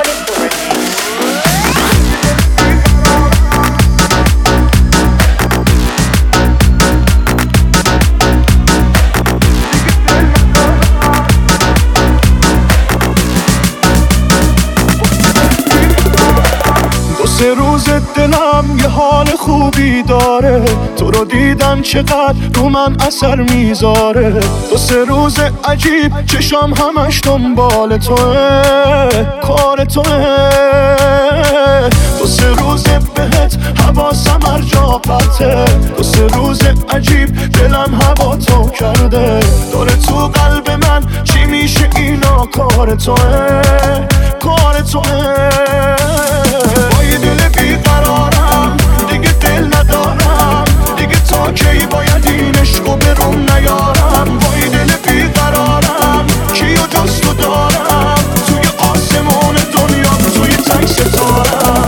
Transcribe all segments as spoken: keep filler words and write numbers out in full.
سه روز دلم یه حال خوبی داره، تو رو دیدن چقدر رو من اثر میذاره. دو سه روز عجیب چشام همش دنبال توه، کار توه. دو سه روز بهت حواسم هر جا پرته، دو سه روز عجیب دلم هوا تو کرده. داره تو قلب من چی میشه اینا کار توه، کار توه. با یه دل بیقرارم دیگه دل ندارم، دیگه تا کی باید این عشقو به روم نیارم. با یه دل بیقرارم کیو جز تو دارم، توی آسمون دنیا توی تنگ ستارم.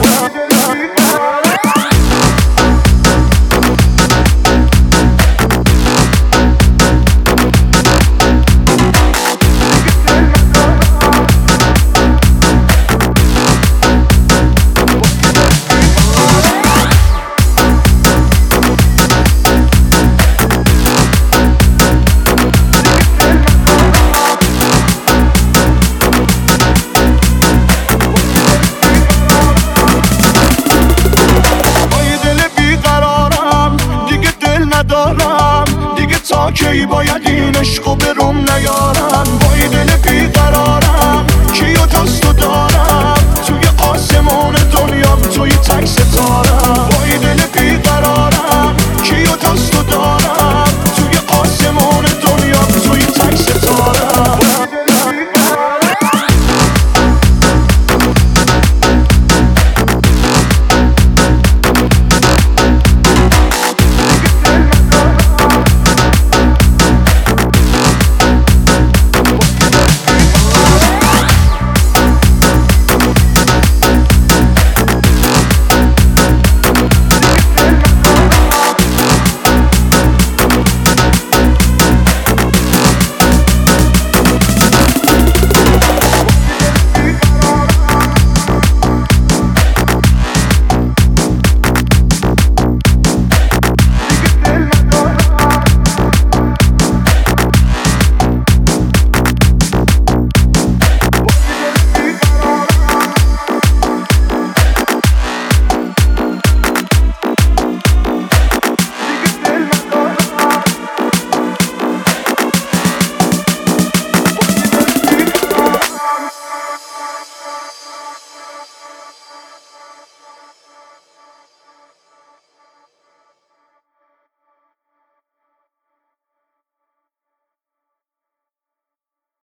دیگه تا کی باید این عشقو به روم نیارم.